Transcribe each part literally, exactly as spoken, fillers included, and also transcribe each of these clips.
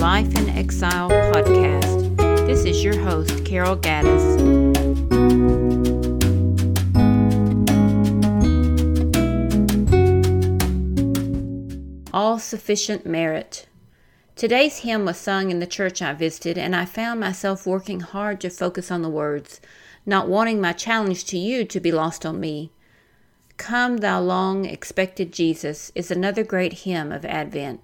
Life in Exile podcast. This is your host, Carol Gaddis. All-Sufficient Merit. Today's hymn was sung in the church I visited, and I found myself working hard to focus on the words, not wanting my challenge to you to be lost on me. Come, thou long-expected Jesus is another great hymn of Advent.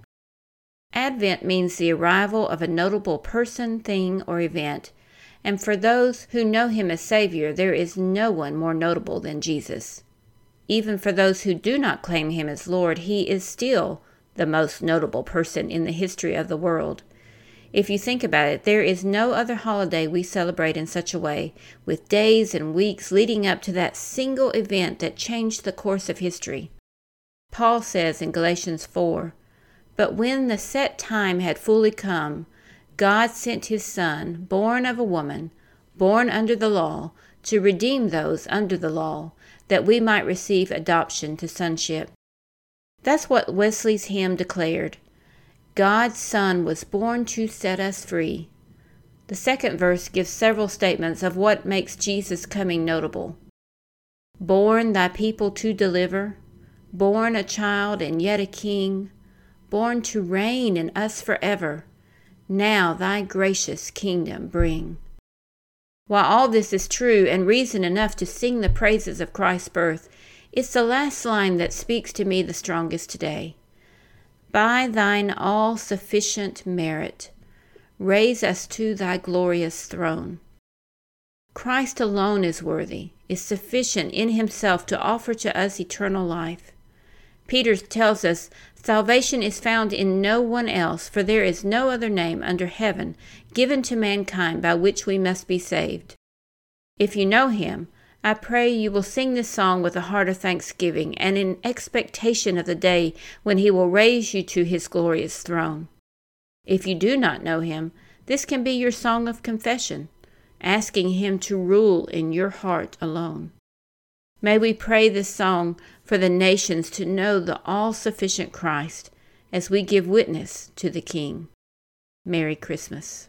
Advent means the arrival of a notable person, thing, or event, and for those who know him as Savior, there is no one more notable than Jesus. Even for those who do not claim him as Lord, he is still the most notable person in the history of the world. If you think about it, there is no other holiday we celebrate in such a way, with days and weeks leading up to that single event that changed the course of history. Paul says in Galatians four, "But when the set time had fully come, God sent his Son, born of a woman, born under the law, to redeem those under the law, that we might receive adoption to sonship." That's what Wesley's hymn declared. God's Son was born to set us free. The second verse gives several statements of what makes Jesus' coming notable. Born thy people to deliver, born a child and yet a king, born to reign in us forever, now thy gracious kingdom bring. While all this is true and reason enough to sing the praises of Christ's birth, it's the last line that speaks to me the strongest today. By thine all-sufficient merit, raise us to thy glorious throne. Christ alone is worthy, is sufficient in himself to offer to us eternal life. Peter tells us, salvation is found in no one else, for there is no other name under heaven given to mankind by which we must be saved. If you know him, I pray you will sing this song with a heart of thanksgiving and in expectation of the day when he will raise you to his glorious throne. If you do not know him, this can be your song of confession, asking him to rule in your heart alone. May we pray this song for the nations to know the all-sufficient Christ as we give witness to the King. Merry Christmas.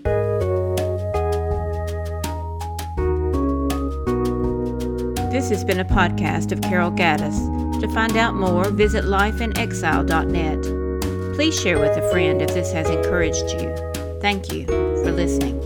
This has been a podcast of Carol Gaddis. To find out more, visit life in exile dot net. Please share with a friend if this has encouraged you. Thank you for listening.